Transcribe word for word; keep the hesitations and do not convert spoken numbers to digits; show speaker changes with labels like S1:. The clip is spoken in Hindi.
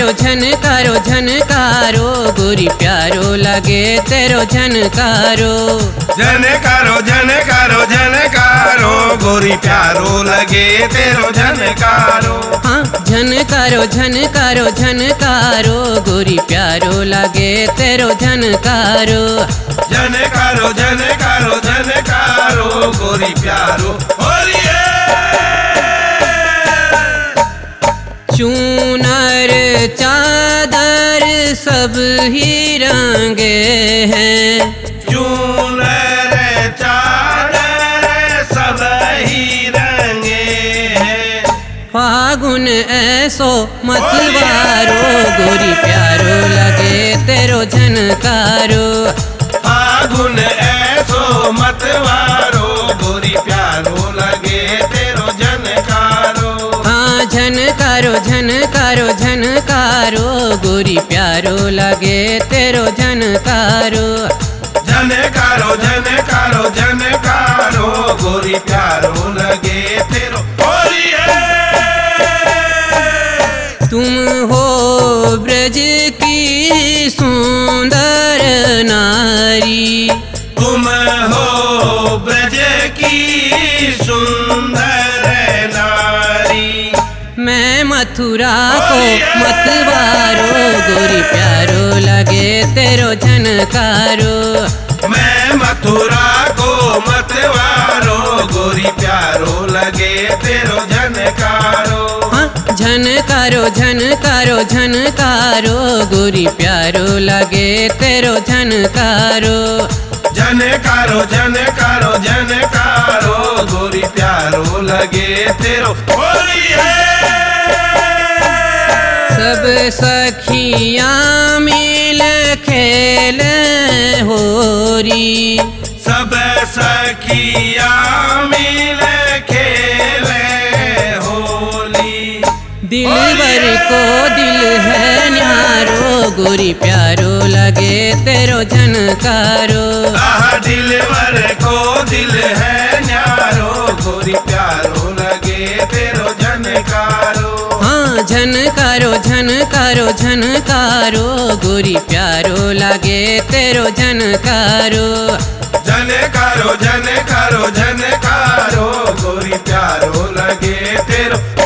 S1: झनकारो झनकारो झनकारो गोरी प्यारो लगे तेरो झनकारो।
S2: झनकारो झनकारो झनकारो गोरी प्यारो लगे तेरो झनकारो।
S1: हाँ झनकारो झनकारो झनकारो गोरी प्यारो लगे तेरो झनकारो।
S2: झनकारो झनकारो झनकारो गोरी प्यारो। बोलिए
S1: चूनर चादर सब ही रंगे हैं।
S2: चूनर चादर सब ही रंगे हैं।
S1: फागुन ऐसो मतवारो गोरी प्यारो लगे तेरो झनकारो।
S2: फागुन ऐसो मतवारो गोरी प्यारो लगे तेरो झनकारो।
S1: हाँ झनकारो झनकारो झनकारो गोरी प्यारो लगे तेरो झनकारो।
S2: झनकारो झनकारो झनकारो गोरी प्यारो लगे तेरो। बोलिए
S1: तुम हो ब्रज की सुंदर नारी।
S2: तुम हो ब्रज की सुंदर नारी।
S1: मैं मथुरा को मतवारो गोरी प्यारो लगे तेरो झनकारो।
S2: मैं मथुरा को मतवारो गोरी प्यारो लगे तेरो झनकारो।
S1: हाँ झनकारो झनकारो झनकारो गोरी प्यारो लगे तेरो झनकारो।
S2: झनकारो झनकारो झनकारो गोरी प्यारो लगे तेरो। बोलिए
S1: सब सखियाँ मिल खेल होरी।
S2: सब सखिया मिल खेले होली।
S1: दिलवर को दिल है न्यारो गोरी प्यारो लगे तेरो झनकारो।
S2: आह दिलवर को दिल है न्यारो गोरी प्यारो लगे तेरो झनकारो।
S1: हाँ झनकारो झनकारो झनकारो गोरी प्यारो लगे तेरो झनकारो।
S2: झनकारो झनकारो झनकारो गोरी प्यारो लगे तेरो।